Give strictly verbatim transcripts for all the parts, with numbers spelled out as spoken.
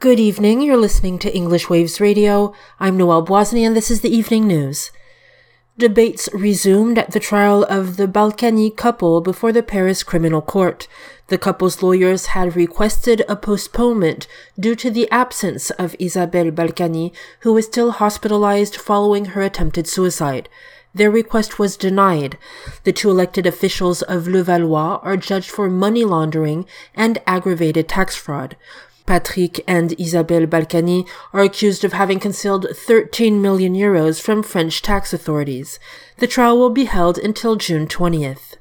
Good evening, you're listening to English Waves Radio. I'm Noelle Boisny and this is the evening news. Debates resumed at the trial of the Balkany couple before the Paris Criminal Court. The couple's lawyers had requested a postponement due to the absence of Isabelle Balkany, who is still hospitalized following her attempted suicide. Their request was denied. The two elected officials of Levallois are judged for money laundering and aggravated tax fraud. Patrick and Isabelle Balkany are accused of having concealed thirteen million euros from French tax authorities. The trial will be held until June twentieth.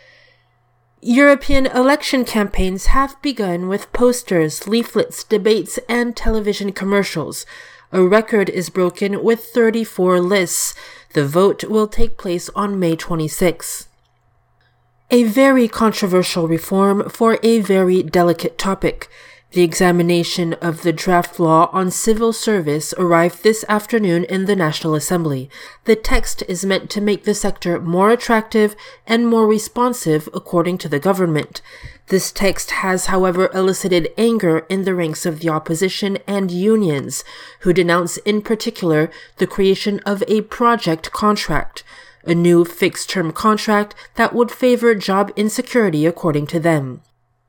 European election campaigns have begun with posters, leaflets, debates, and television commercials. A record is broken with thirty-four lists. The vote will take place on May twenty-sixth. A very controversial reform for a very delicate topic. The examination of the draft law on civil service arrived this afternoon in the National Assembly. The text is meant to make the sector more attractive and more responsive, according to the government. This text has, however, elicited anger in the ranks of the opposition and unions, who denounce in particular the creation of a project contract, a new fixed-term contract that would favor job insecurity, according to them.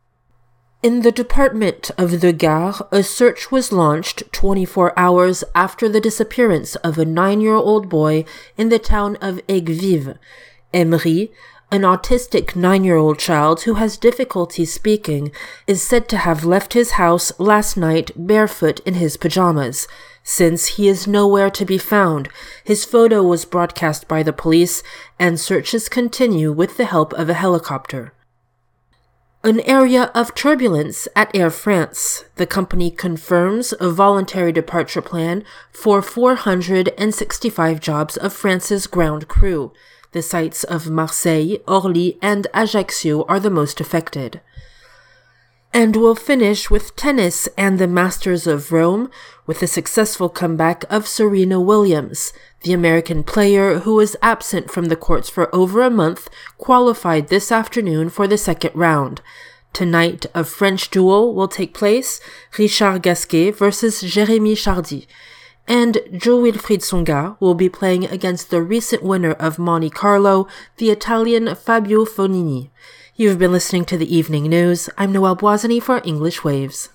In the department of the Gard, a search was launched twenty-four hours after the disappearance of a nine-year-old boy in the town of Aigues-Vives. Emery, an autistic nine-year-old child who has difficulty speaking, is said to have left his house last night barefoot in his pajamas. Since he is nowhere to be found, his photo was broadcast by the police, and searches continue with the help of a helicopter. An area of turbulence at Air France. The company confirms a voluntary departure plan for four hundred sixty-five jobs of France's ground crew. The sites of Marseille, Orly, and Ajaccio are the most affected. And we'll finish with tennis and the Masters of Rome with the successful comeback of Serena Williams. The American player, who was absent from the courts for over a month, qualified this afternoon for the second round. Tonight, a French duel will take place, Richard Gasquet versus Jérémy Chardy. And Jo-Wilfried Tsonga will be playing against the recent winner of Monte Carlo, the Italian Fabio Fognini. You've been listening to the Evening News. I'm Noelle Boisny for English Waves.